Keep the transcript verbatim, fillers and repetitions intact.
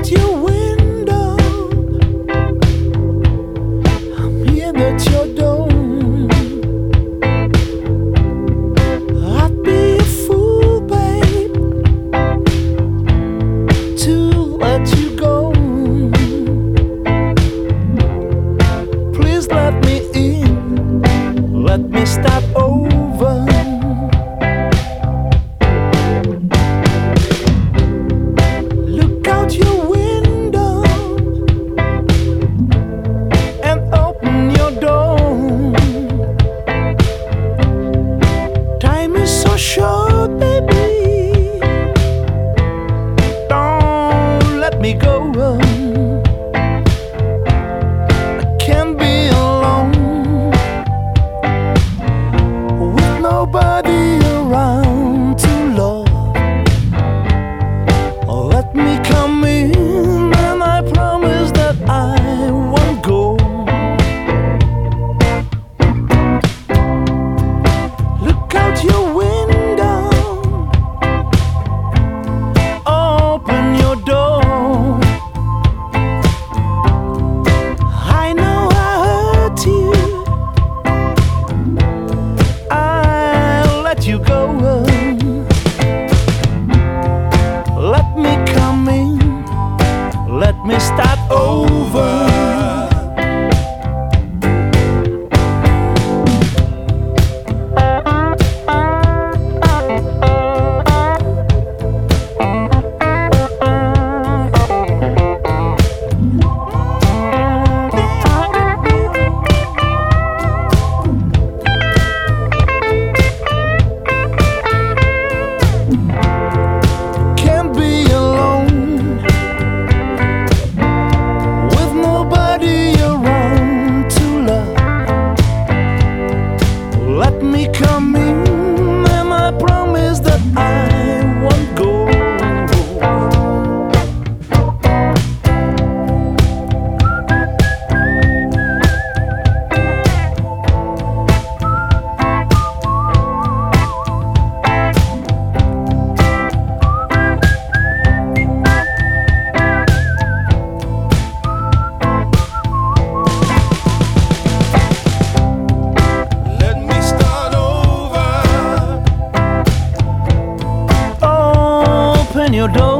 out your window, I'm here at your door. I'd be a fool, babe, to let you go. Please let me in, let me start over. Look out your window and open your door. Time is so short, baby, don't let me go. I can't be alone with nobody around to love. Let me come in, and I promise that I won't go. Look out your window, open your door. I know I hurt you, I'll let you go. Let me come in, let me start over. Let me come in, and I promise that I won't go. Open your door.